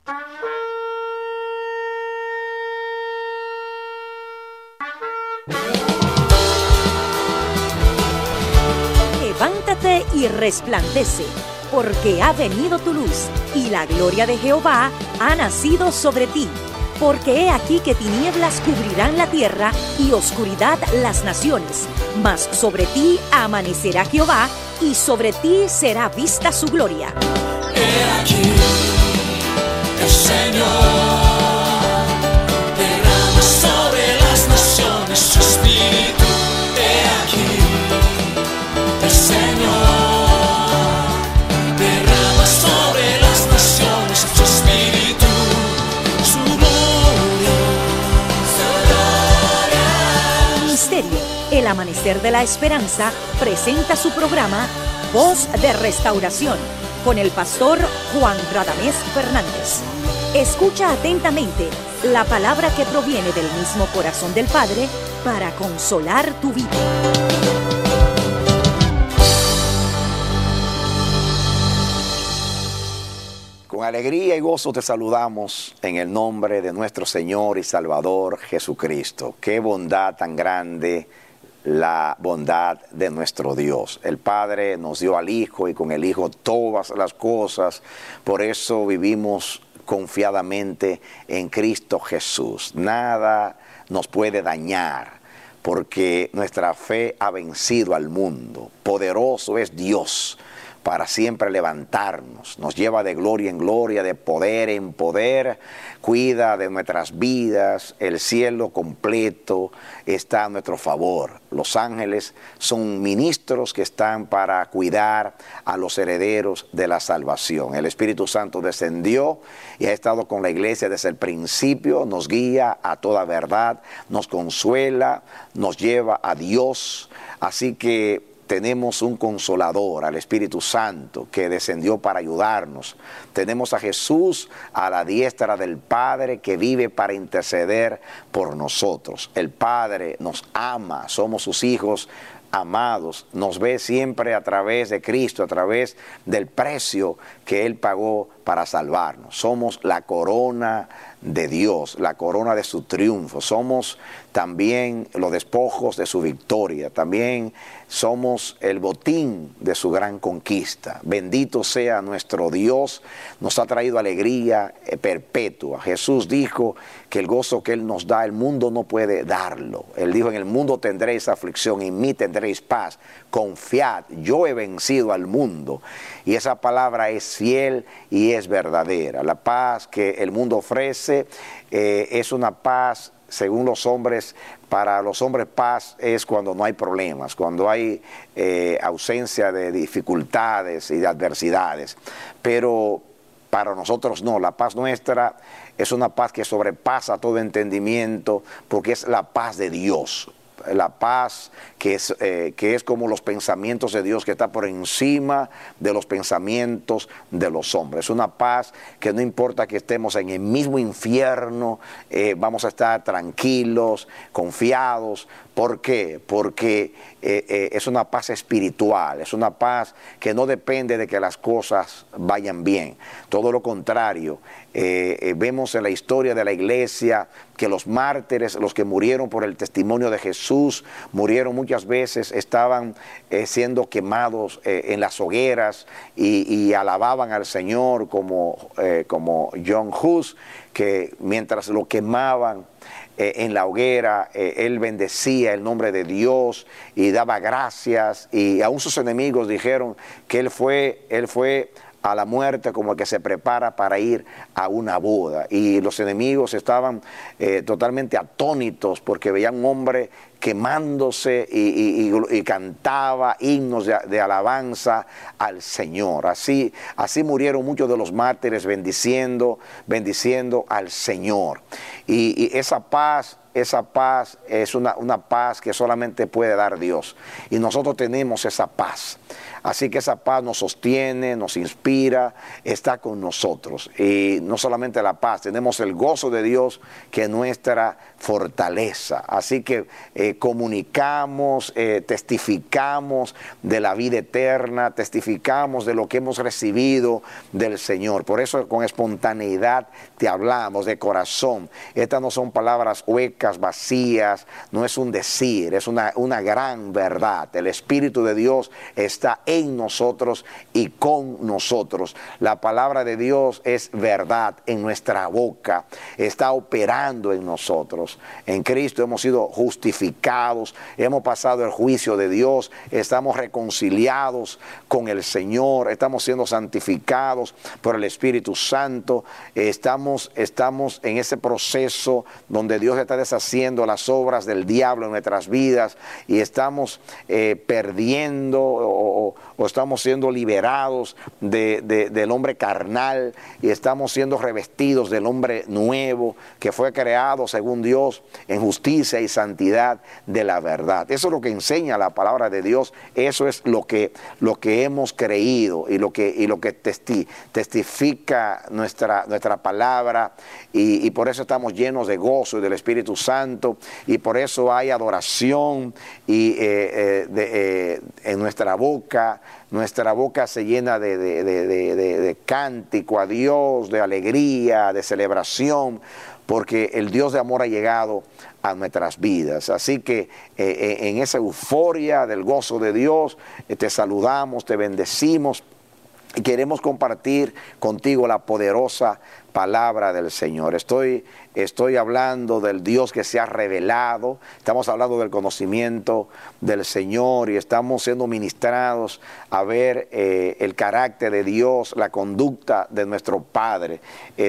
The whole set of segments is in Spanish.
Levántate y resplandece, porque ha venido tu luz, y la gloria de Jehová ha nacido sobre ti. Porque he aquí que tinieblas cubrirán la tierra, y oscuridad las naciones. Mas sobre ti amanecerá Jehová, y sobre ti será vista su gloria. He aquí, el Señor derrama sobre las naciones su espíritu. He aquí, el Señor derrama sobre las naciones su espíritu, su gloria, su gloria. Ministerio El Amanecer de la Esperanza presenta su programa Voz de Restauración con el pastor Juan Radamés Fernández. Escucha atentamente la palabra que proviene del mismo corazón del Padre para consolar tu vida. Con alegría y gozo te saludamos en el nombre de nuestro Señor y Salvador Jesucristo. Qué bondad tan grande, la bondad de nuestro Dios. El Padre nos dio al Hijo y con el Hijo todas las cosas. Por eso vivimos confiadamente en Cristo Jesús. Nada nos puede dañar porque nuestra fe ha vencido al mundo. Poderoso es Dios para siempre levantarnos, nos lleva de gloria en gloria, de poder en poder, cuida de nuestras vidas, el cielo completo está a nuestro favor. Los ángeles son ministros que están para cuidar a los herederos de la salvación. El Espíritu Santo descendió y ha estado con la iglesia desde el principio, nos guía a toda verdad, nos consuela, nos lleva a Dios, así que tenemos un consolador, al Espíritu Santo, que descendió para ayudarnos. Tenemos a Jesús a la diestra del Padre, que vive para interceder por nosotros. El Padre nos ama, somos sus hijos amados, nos ve siempre a través de Cristo, a través del precio que Él pagó para salvarnos. Somos la corona de Dios, la corona de su triunfo. Somos también los despojos de su victoria. También somos el botín de su gran conquista. Bendito sea nuestro Dios, nos ha traído alegría perpetua. Jesús dijo que el gozo que Él nos da, el mundo no puede darlo. Él dijo, en el mundo tendréis aflicción, en mí tendréis paz. Confiad, yo he vencido al mundo. Y esa palabra es fiel y es verdadera. La paz que el mundo ofrece es una paz, según los hombres. Para los hombres paz es cuando no hay problemas, cuando hay ausencia de dificultades y de adversidades. Pero para nosotros no, la paz nuestra es una paz que sobrepasa todo entendimiento, porque es la paz de Dios. La paz que es como los pensamientos de Dios, que está por encima de los pensamientos de los hombres. Es una paz que no importa que estemos en el mismo infierno, vamos a estar tranquilos, confiados. ¿Por qué? Porque es una paz espiritual, es una paz que no depende de que las cosas vayan bien. Todo lo contrario, vemos en la historia de la iglesia que los mártires, los que murieron por el testimonio de Jesús, murieron muchas veces, estaban siendo quemados en las hogueras y alababan al Señor como John Hus, que mientras lo quemaban en la hoguera, él bendecía el nombre de Dios y daba gracias, y aún sus enemigos dijeron que él fue a la muerte como el que se prepara para ir a una boda. Y los enemigos estaban totalmente atónitos porque veían un hombre quemándose y cantaba himnos de alabanza al Señor. Así murieron muchos de los mártires bendiciendo al Señor. Y esa paz es una paz que solamente puede dar Dios. Y nosotros tenemos esa paz. Así que esa paz nos sostiene, nos inspira, está con nosotros. Y no solamente la paz, tenemos el gozo de Dios que es nuestra fortaleza. Así que comunicamos, testificamos de la vida eterna, testificamos de lo que hemos recibido del Señor. Por eso con espontaneidad te hablamos de corazón. Estas no son palabras huecas, vacías, no es un decir, es una gran verdad. El Espíritu de Dios está en nosotros y con nosotros. La palabra de Dios es verdad en nuestra boca, está operando en nosotros. En Cristo hemos sido justificados, hemos pasado el juicio de Dios, estamos reconciliados con el Señor, estamos siendo santificados por el Espíritu Santo, estamos en ese proceso donde Dios está deshaciendo las obras del diablo en nuestras vidas y estamos perdiendo o estamos siendo liberados del hombre carnal y estamos siendo revestidos del hombre nuevo que fue creado según Dios en justicia y santidad de la verdad. Eso es lo que enseña la palabra de Dios, eso es lo que hemos creído y lo que testifica nuestra palabra y por eso estamos llenos de gozo y del Espíritu Santo y por eso hay adoración y en nuestra boca se llena de cántico a Dios, de alegría, de celebración, porque el Dios de amor ha llegado a nuestras vidas. Así que en esa euforia del gozo de Dios, te saludamos, te bendecimos y queremos compartir contigo la poderosa palabra del Señor. Estoy hablando del Dios que se ha revelado, estamos hablando del conocimiento del Señor y estamos siendo ministrados a ver el carácter de Dios, la conducta de nuestro Padre. He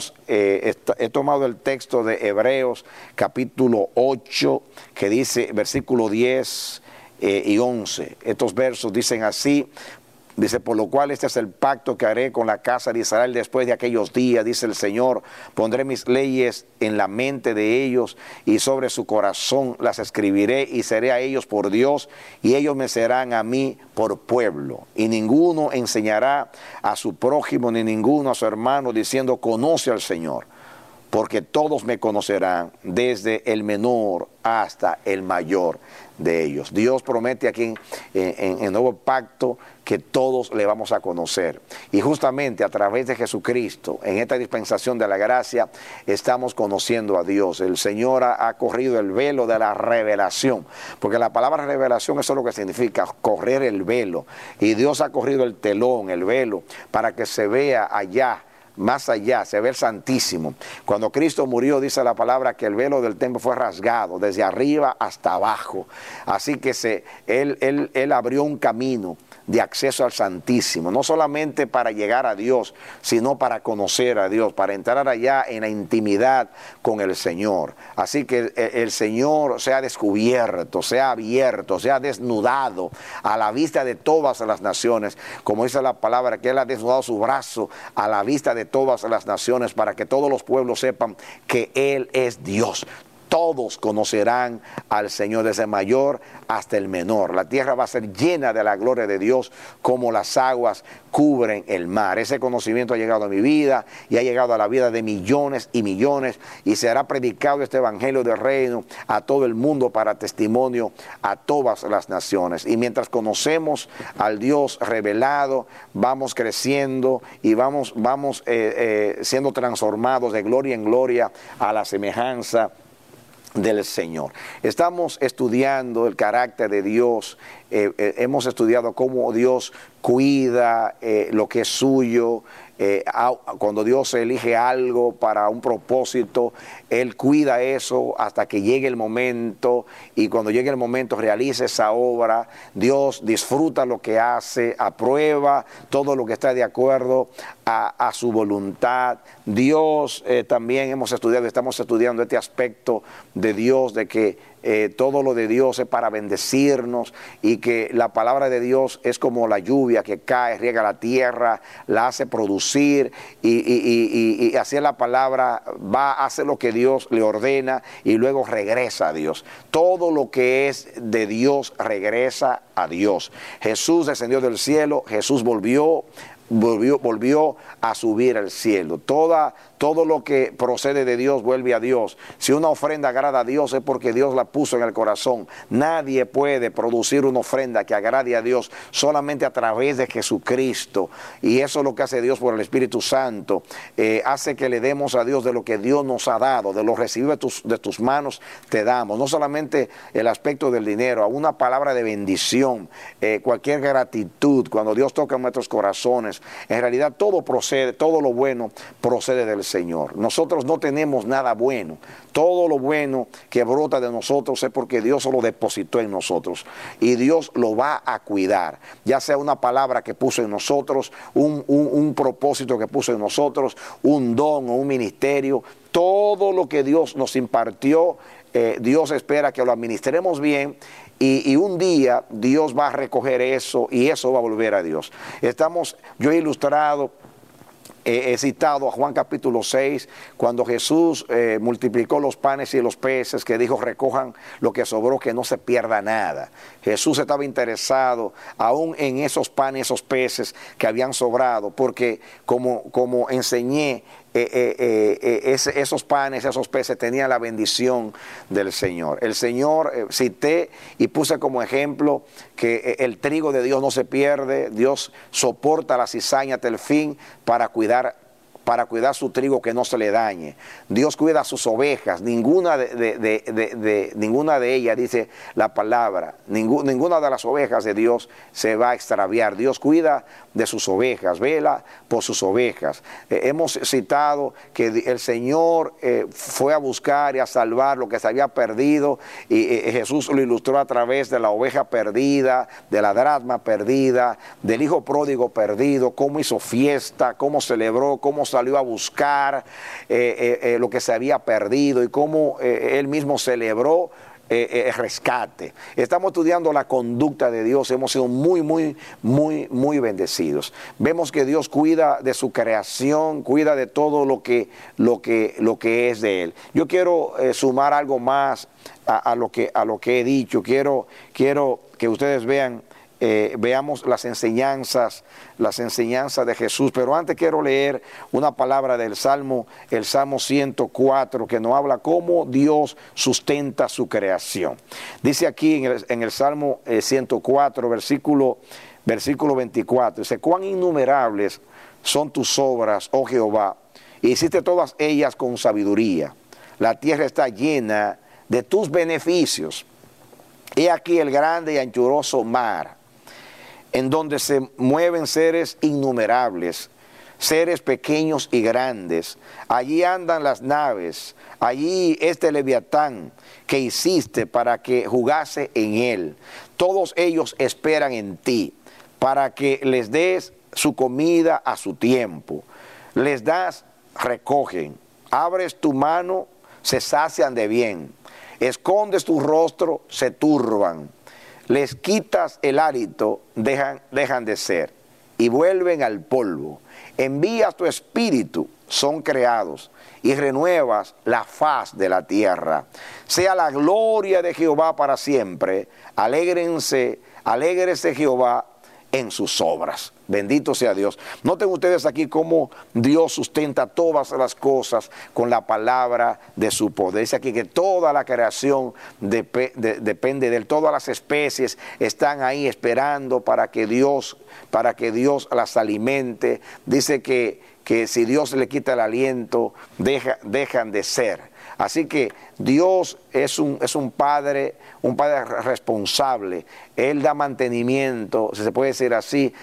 tomado el texto de Hebreos capítulo 8 que dice versículo 10 y 11. Estos versos dicen así. Dice, por lo cual este es el pacto que haré con la casa de Israel después de aquellos días, dice el Señor, pondré mis leyes en la mente de ellos y sobre su corazón las escribiré y seré a ellos por Dios y ellos me serán a mí por pueblo. Y ninguno enseñará a su prójimo ni ninguno a su hermano diciendo, conoce al Señor, porque todos me conocerán desde el menor hasta el mayor de ellos. Dios promete aquí en el nuevo pacto que todos le vamos a conocer. Y justamente a través de Jesucristo, en esta dispensación de la gracia, estamos conociendo a Dios. El Señor ha corrido el velo de la revelación, porque la palabra revelación eso es lo que significa, correr el velo. Y Dios ha corrido el telón, el velo, para que se vea allá, más allá, se ve el Santísimo. Cuando Cristo murió, dice la palabra que el velo del templo fue rasgado desde arriba hasta abajo. Así que Él abrió un camino de acceso al Santísimo, no solamente para llegar a Dios, sino para conocer a Dios, para entrar allá en la intimidad con el Señor. Así que el Señor se ha descubierto, se ha abierto, se ha desnudado a la vista de todas las naciones, como dice la palabra, que Él ha desnudado su brazo a la vista de todas las naciones para que todos los pueblos sepan que Él es Dios. Todos conocerán al Señor, desde el mayor hasta el menor. La tierra va a ser llena de la gloria de Dios como las aguas cubren el mar. Ese conocimiento ha llegado a mi vida y ha llegado a la vida de millones y millones y será predicado este evangelio del reino a todo el mundo para testimonio a todas las naciones. Y mientras conocemos al Dios revelado, vamos creciendo y vamos siendo transformados de gloria en gloria a la semejanza del Señor. Estamos estudiando el carácter de Dios, hemos estudiado cómo Dios cuida lo que es suyo. Cuando Dios elige algo para un propósito, Él cuida eso hasta que llegue el momento, y cuando llegue el momento realiza esa obra. Dios disfruta lo que hace, aprueba todo lo que está de acuerdo a su voluntad. Dios también estamos estudiando este aspecto de Dios, de que todo lo de Dios es para bendecirnos, y que la palabra de Dios es como la lluvia que cae, riega la tierra, la hace producir, y así la palabra va a hacer lo que Dios le ordena y luego regresa a Dios. Todo lo que es de Dios regresa a Dios. Jesús descendió del cielo, Jesús volvió a subir al cielo. Todo lo que procede de Dios vuelve a Dios. Si una ofrenda agrada a Dios es porque Dios la puso en el corazón. Nadie puede producir una ofrenda que agrade a Dios solamente a través de Jesucristo. Y eso es lo que hace Dios por el Espíritu Santo. Hace que le demos a Dios de lo que Dios nos ha dado, de lo recibido de tus manos te damos. No solamente el aspecto del dinero, a una palabra de bendición, cualquier gratitud, cuando Dios toca en nuestros corazones. En realidad todo lo bueno procede del Señor. Nosotros no tenemos nada bueno. Todo lo bueno que brota de nosotros es porque Dios lo depositó en nosotros. Y Dios lo va a cuidar. Ya sea una palabra que puso en nosotros, un propósito que puso en nosotros, un don o un ministerio. Todo lo que Dios nos impartió, Dios espera que lo administremos bien. Y un día Dios va a recoger eso y eso va a volver a Dios. Yo he ilustrado, he citado a Juan capítulo 6, cuando Jesús multiplicó los panes y los peces, que dijo: recojan lo que sobró, que no se pierda nada. Jesús estaba interesado aún en esos panes, esos peces que habían sobrado, porque como enseñé, esos panes, esos peces tenían la bendición del Señor. El Señor, cité y puse como ejemplo que el trigo de Dios no se pierde. Dios soporta la cizaña hasta el fin para cuidar su trigo, que no se le dañe. Dios cuida a sus ovejas. Ninguna de ellas, dice la palabra, ninguna de las ovejas de Dios se va a extraviar. Dios cuida de sus ovejas, vela por sus ovejas. Hemos citado que el Señor fue a buscar y a salvar lo que se había perdido, y Jesús lo ilustró a través de la oveja perdida, de la dracma perdida, del hijo pródigo perdido, cómo hizo fiesta, cómo celebró, cómo salió a buscar lo que se había perdido, y cómo él mismo celebró el rescate. Estamos estudiando la conducta de Dios. Hemos sido muy bendecidos. Vemos que Dios cuida de su creación, cuida de todo lo que es de Él. Yo quiero sumar algo más a lo que he dicho. Quiero que ustedes veamos las enseñanzas de Jesús, pero antes quiero leer una palabra del Salmo, el Salmo 104, que nos habla cómo Dios sustenta su creación. Dice aquí en el Salmo 104, versículo 24, dice: cuán innumerables son tus obras, oh Jehová, y hiciste todas ellas con sabiduría. La tierra está llena de tus beneficios. He aquí el grande y anchuroso mar, en donde se mueven seres innumerables, seres pequeños y grandes. Allí andan las naves, allí este Leviatán que hiciste para que jugase en él. Todos ellos esperan en ti, para que les des su comida a su tiempo. Les das, recogen. Abres tu mano, se sacian de bien. Escondes tu rostro, se turban. Les quitas el hálito, dejan de ser y vuelven al polvo. Envías tu espíritu, son creados, y renuevas la faz de la tierra. Sea la gloria de Jehová para siempre. Alégrese Jehová en sus obras. Bendito sea Dios. Noten ustedes aquí cómo Dios sustenta todas las cosas con la palabra de su poder. Dice aquí que toda la creación depende de él. Todas las especies están ahí esperando para que Dios las alimente. Dice que si Dios le quita el aliento, dejan de ser. Así que Dios es un padre responsable. Él da mantenimiento, si se puede decir así, a su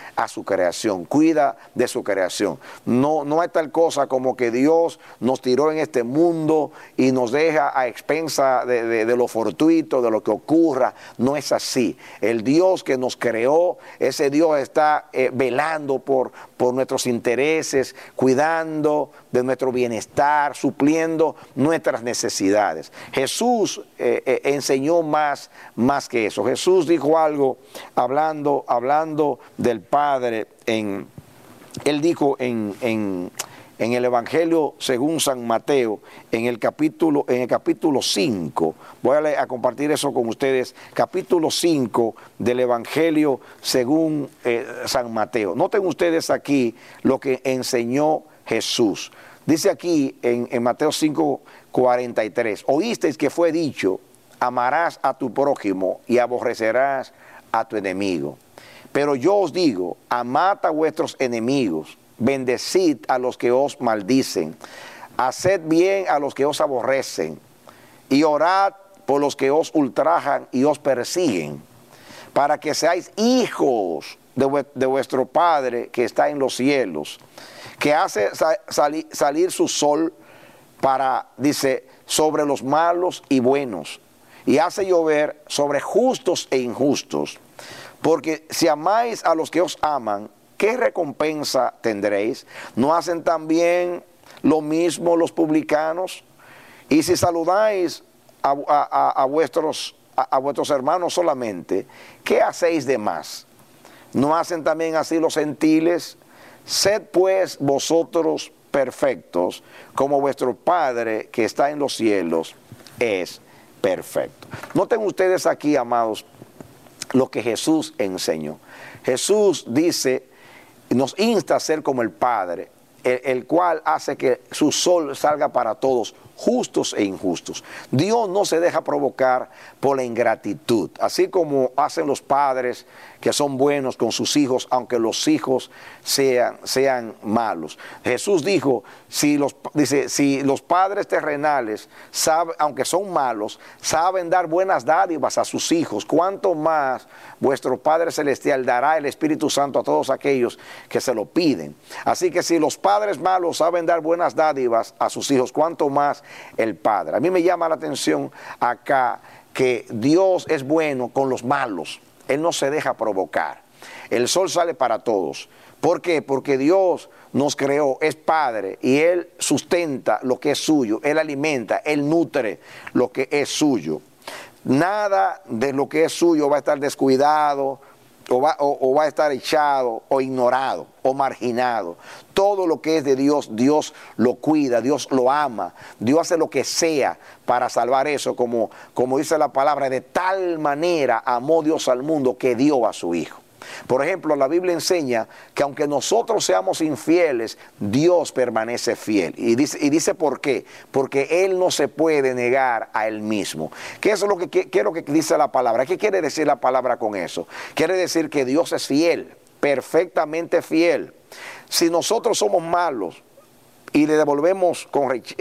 creación, cuida de su creación. No hay tal cosa como que Dios nos tiró en este mundo y nos deja a expensa de lo fortuito, de lo que ocurra. No es así. El Dios que nos creó, ese Dios está velando por nuestros intereses, cuidando de nuestro bienestar, supliendo nuestras necesidades. Jesús enseñó más que eso. Jesús dijo algo hablando del Padre. Él dijo en el Evangelio según San Mateo, en el capítulo 5, voy a compartir eso con ustedes, capítulo 5 del Evangelio según San Mateo. Noten ustedes aquí lo que enseñó Jesús. Dice aquí en Mateo 5:43, oísteis que fue dicho, amarás a tu prójimo y aborrecerás a tu enemigo. Pero yo os digo, amad a vuestros enemigos, bendecid a los que os maldicen, haced bien a los que os aborrecen, y orad por los que os ultrajan y os persiguen, para que seáis hijos de vuestro Padre que está en los cielos, que hace salir su sol sobre los malos y buenos, y hace llover sobre justos e injustos. Porque si amáis a los que os aman, ¿qué recompensa tendréis? ¿No hacen también lo mismo los publicanos? Y si saludáis a vuestros hermanos solamente, ¿qué hacéis de más? ¿No hacen también así los gentiles? Sed pues vosotros perfectos, como vuestro Padre que está en los cielos es perfecto. Noten ustedes aquí, amados, lo que Jesús enseñó. Jesús dice, nos insta a ser como el Padre, el cual hace que su sol salga para todos, justos e injustos. Dios no se deja provocar por la ingratitud, así como hacen los padres que son buenos con sus hijos, aunque los hijos sean malos. Jesús dijo, si los padres terrenales, aunque son malos, saben dar buenas dádivas a sus hijos, ¿cuánto más vuestro Padre Celestial dará el Espíritu Santo a todos aquellos que se lo piden? Así que si los padres malos saben dar buenas dádivas a sus hijos, ¿cuánto más el Padre? A mí me llama la atención acá que Dios es bueno con los malos. Él no se deja provocar. El sol sale para todos. ¿Por qué? Porque Dios nos creó, es Padre, y Él sustenta lo que es suyo. Él alimenta, Él nutre lo que es suyo. Nada de lo que es suyo va a estar descuidado, o va a estar echado, o ignorado, o marginado. Todo lo que es de Dios, Dios lo cuida, Dios lo ama, Dios hace lo que sea para salvar eso, como dice la palabra, de tal manera amó Dios al mundo que dio a su Hijo. Por ejemplo, la Biblia enseña que aunque nosotros seamos infieles, Dios permanece fiel. Y dice ¿por qué? Porque Él no se puede negar a Él mismo. ¿Qué es lo que quiero que dice la palabra? ¿Qué quiere decir la palabra con eso? Quiere decir que Dios es fiel, perfectamente fiel. Si nosotros somos malos y le devolvemos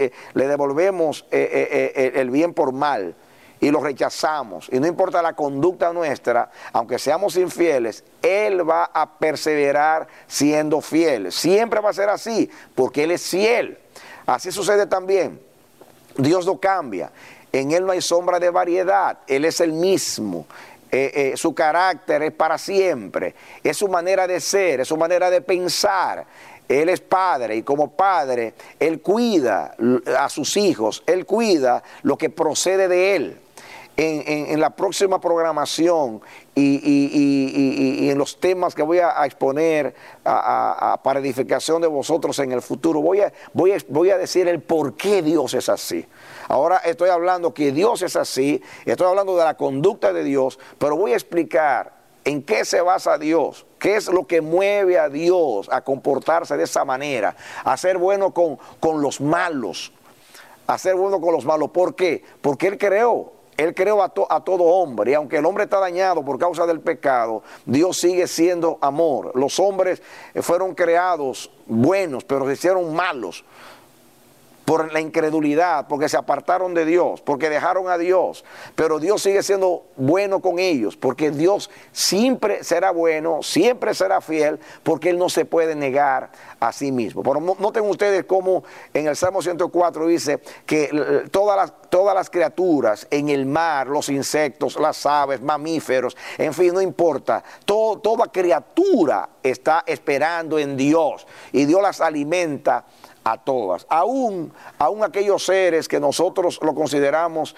el bien por mal, y lo rechazamos, y no importa la conducta nuestra, aunque seamos infieles, Él va a perseverar siendo fiel. Siempre va a ser así, porque Él es fiel. Así sucede también. Dios no cambia. En Él no hay sombra de variedad. Él es el mismo. Su carácter es para siempre. Es su manera de ser, es su manera de pensar. Él es Padre, y como Padre, Él cuida a sus hijos. Él cuida lo que procede de Él. En la próxima programación y en los temas que voy a exponer para edificación de vosotros en el futuro, voy a decir el por qué Dios es así. Ahora estoy hablando que Dios es así, estoy hablando de la conducta de Dios, pero voy a explicar en qué se basa Dios, qué es lo que mueve a Dios a comportarse de esa manera, a ser bueno con los malos, a ser bueno con los malos. ¿Por qué? Porque Él creó a todo hombre, y aunque el hombre está dañado por causa del pecado, Dios sigue siendo amor. Los hombres fueron creados buenos, pero se hicieron malos. por la incredulidad, porque se apartaron de Dios, porque dejaron a Dios. Pero Dios sigue siendo bueno con ellos, porque Dios siempre será bueno, siempre será fiel, porque Él no se puede negar a sí mismo. Pero noten ustedes cómo en el Salmo 104 dice que todas las criaturas en el mar, los insectos, las aves, mamíferos, en fin, no importa, toda criatura está esperando en Dios y Dios las alimenta a todas, aún aquellos seres que nosotros lo consideramos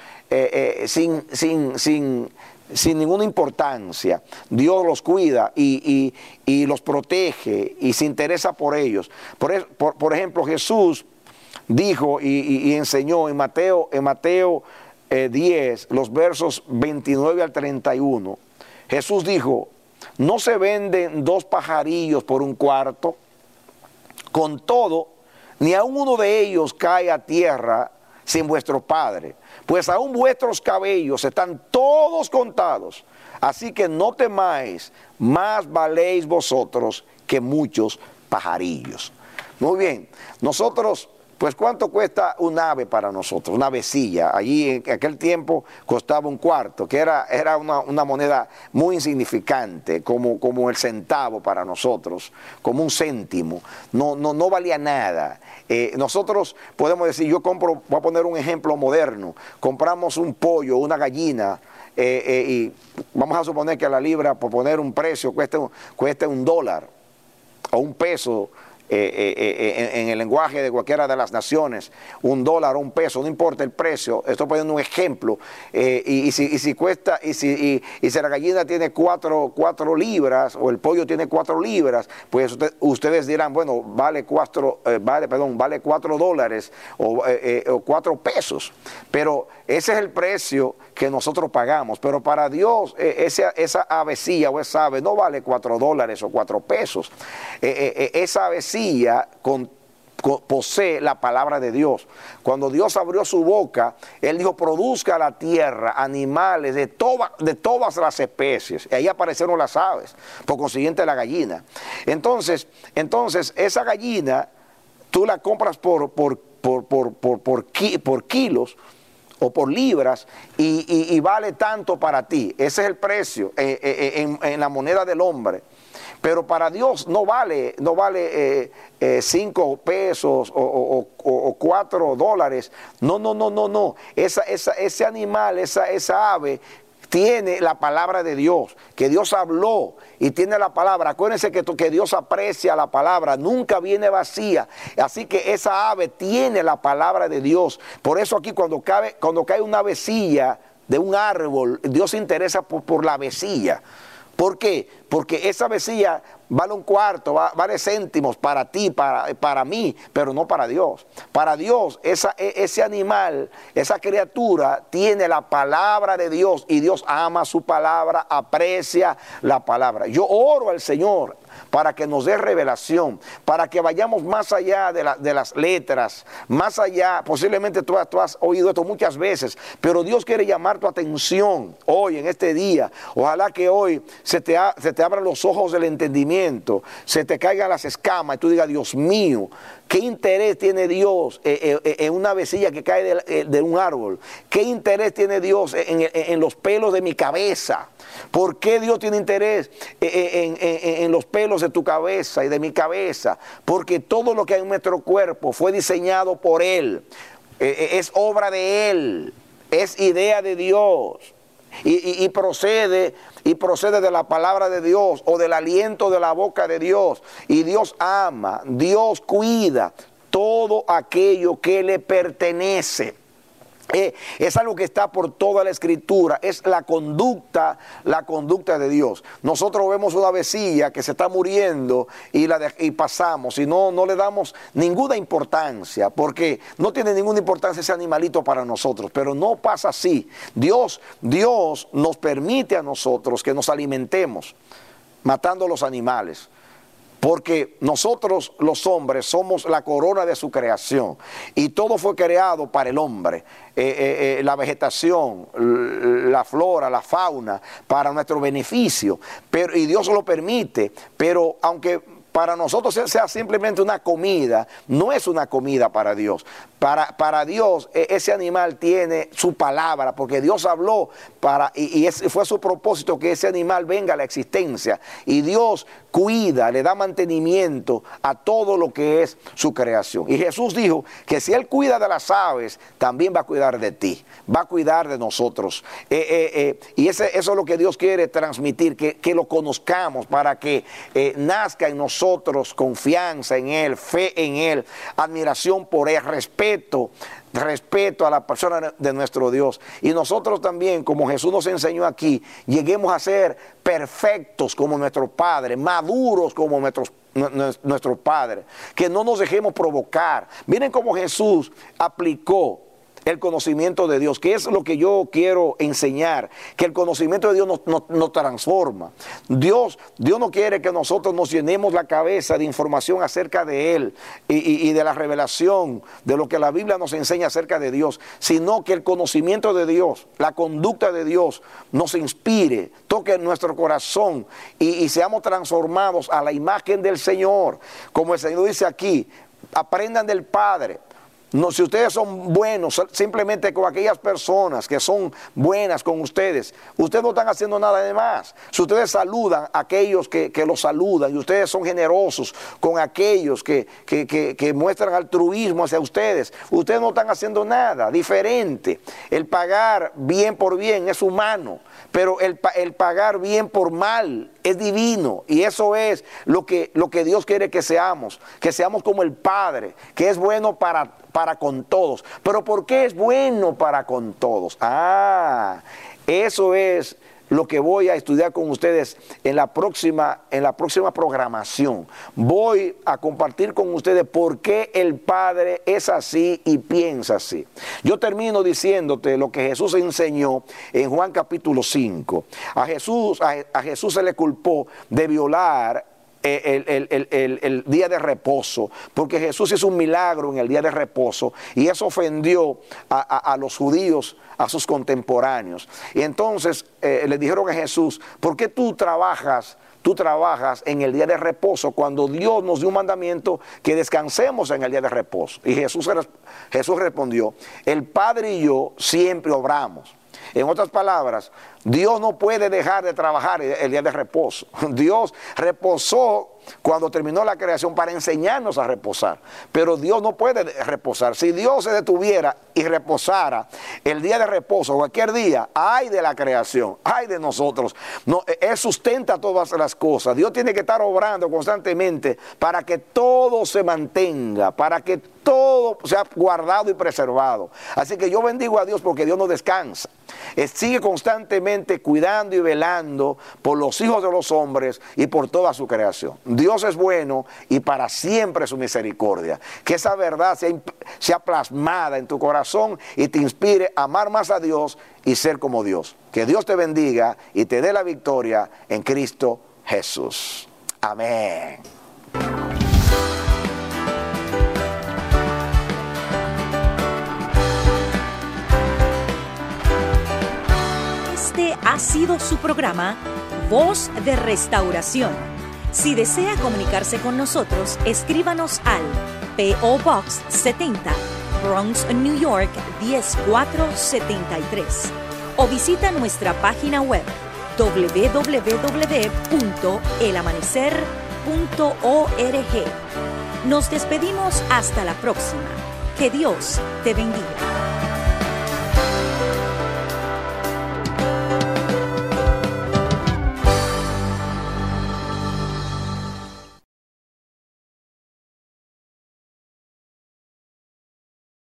sin ninguna importancia. Dios los cuida y los protege y se interesa por ellos. Por ejemplo, Jesús dijo y enseñó en Mateo 10, los versos 29 al 31. Jesús dijo: ¿no se venden 2 pajarillos por un cuarto? Con todo, ni aun uno de ellos cae a tierra sin vuestro Padre, pues aún vuestros cabellos están todos contados. Así que no temáis, más valéis vosotros que muchos pajarillos. Muy bien, nosotros, pues ¿cuánto cuesta un ave para nosotros? Una avecilla. Allí en aquel tiempo costaba un cuarto, que era una moneda muy insignificante, como el centavo para nosotros, como un céntimo. No valía nada. Nosotros podemos decir, voy a poner un ejemplo moderno, compramos un pollo, una gallina, y vamos a suponer que la libra, por poner un precio, cueste $1 o $1, en el lenguaje de cualquiera de las naciones, $1 o $1, no importa el precio. Estoy poniendo un ejemplo, y si la gallina tiene 4 libras o el pollo tiene 4 libras, pues ustedes dirán, bueno, vale $4 o 4 pesos, pero ese es el precio que nosotros pagamos. Pero para Dios esa avecilla o esa ave no vale $4 o 4 pesos. Esa avecilla posee la palabra de Dios. Cuando Dios abrió su boca, Él dijo: produzca la tierra animales de todas las especies. Y ahí aparecieron las aves, por consiguiente la gallina. Entonces esa gallina tú la compras por kilos o por libras, y vale tanto para ti. Ese es el precio en la moneda del hombre. Pero para Dios no vale 5 pesos o $4. No. Ese animal, esa ave, tiene la palabra de Dios, que Dios habló y tiene la palabra. Acuérdense que Dios aprecia la palabra, nunca viene vacía. Así que esa ave tiene la palabra de Dios. Por eso aquí cuando cae una avecilla de un árbol, Dios se interesa por la avecilla. ¿Por qué? Porque esa avecilla vale un cuarto, vale céntimos para ti, para mí, pero no para Dios. Para Dios, ese animal, esa criatura tiene la palabra de Dios, y Dios ama su palabra, aprecia la palabra. Yo oro al Señor para que nos dé revelación, para que vayamos más allá de las letras, más allá. Posiblemente tú has oído esto muchas veces, pero Dios quiere llamar tu atención hoy, en este día. Ojalá que hoy se te abran los ojos del entendimiento, se te caigan las escamas y tú digas: Dios mío, ¿qué interés tiene Dios en una avecilla que cae de un árbol? ¿Qué interés tiene Dios en los pelos de mi cabeza? ¿Por qué Dios tiene interés en los pelos de tu cabeza y de mi cabeza? Porque todo lo que hay en nuestro cuerpo fue diseñado por Él, es obra de Él, es idea de Dios. Y procede de la palabra de Dios, o del aliento de la boca de Dios. Y Dios ama, Dios cuida todo aquello que le pertenece. Es algo que está por toda la Escritura, es la conducta de Dios. Nosotros vemos una avecilla que se está muriendo y pasamos y no le damos ninguna importancia, porque no tiene ninguna importancia ese animalito para nosotros. Pero no pasa así. Dios nos permite a nosotros que nos alimentemos matando los animales, porque nosotros los hombres somos la corona de su creación, y todo fue creado para el hombre. La vegetación, la flora, la fauna, para nuestro beneficio, y Dios lo permite. Pero aunque para nosotros sea simplemente una comida, no es una comida para Dios. Para Dios, ese animal tiene su palabra, porque Dios habló y fue su propósito que ese animal venga a la existencia. Y Dios cuida, le da mantenimiento a todo lo que es su creación. Y Jesús dijo que si Él cuida de las aves, también va a cuidar de ti, va a cuidar de nosotros. Y eso es lo que Dios quiere transmitir, que lo conozcamos para que nazca en nosotros confianza en Él, fe en Él, admiración por Él, respeto a la persona de nuestro Dios. Y nosotros también, como Jesús nos enseñó aquí, lleguemos a ser perfectos como nuestro Padre, maduros como nuestro Padre, que no nos dejemos provocar. Miren cómo Jesús aplicó el conocimiento de Dios, que es lo que yo quiero enseñar, que el conocimiento de Dios nos transforma. Dios no quiere que nosotros nos llenemos la cabeza de información acerca de Él y de la revelación de lo que la Biblia nos enseña acerca de Dios, sino que el conocimiento de Dios, la conducta de Dios nos inspire, toque nuestro corazón y seamos transformados a la imagen del Señor. Como el Señor dice aquí, aprendan del Padre. No, si ustedes son buenos, simplemente con aquellas personas que son buenas con ustedes, ustedes no están haciendo nada de más. Si ustedes saludan a aquellos que los saludan y ustedes son generosos con aquellos que muestran altruismo hacia ustedes no están haciendo nada diferente. El pagar bien por bien es humano, pero el pagar bien por mal es divino, y eso es lo que Dios quiere que seamos como el Padre, que es bueno para con todos. Pero ¿por qué es bueno para con todos? Eso es lo que voy a estudiar con ustedes en la próxima programación. Voy a compartir con ustedes por qué el Padre es así y piensa así. Yo termino diciéndote lo que Jesús enseñó en Juan capítulo 5. A Jesús se le culpó de violar el día de reposo, porque Jesús hizo un milagro en el día de reposo y eso ofendió a los judíos, a sus contemporáneos. Y entonces le dijeron a Jesús: ¿por qué tú trabajas en el día de reposo cuando Dios nos dio un mandamiento que descansemos en el día de reposo? Y Jesús respondió: el Padre y yo siempre obramos. En otras palabras, Dios no puede dejar de trabajar el día de reposo. Dios reposó cuando terminó la creación para enseñarnos a reposar, pero Dios no puede reposar. Si Dios se detuviera y reposara el día de reposo, cualquier día, ay de la creación, ay de nosotros. No, Él sustenta todas las cosas. Dios tiene que estar obrando constantemente para que todo se mantenga, para que todo sea guardado y preservado. Así que yo bendigo a Dios porque Dios no descansa. Él sigue constantemente cuidando y velando por los hijos de los hombres y por toda su creación. Dios es bueno y para siempre su misericordia. Que esa verdad sea plasmada en tu corazón y te inspire a amar más a Dios y ser como Dios. Que Dios te bendiga y te dé la victoria en Cristo Jesús. Amén. Este ha sido su programa Voz de Restauración. Si desea comunicarse con nosotros, escríbanos al P.O. Box 70, Bronx, New York 10473 o visita nuestra página web www.elamanecer.org. Nos despedimos hasta la próxima. Que Dios te bendiga.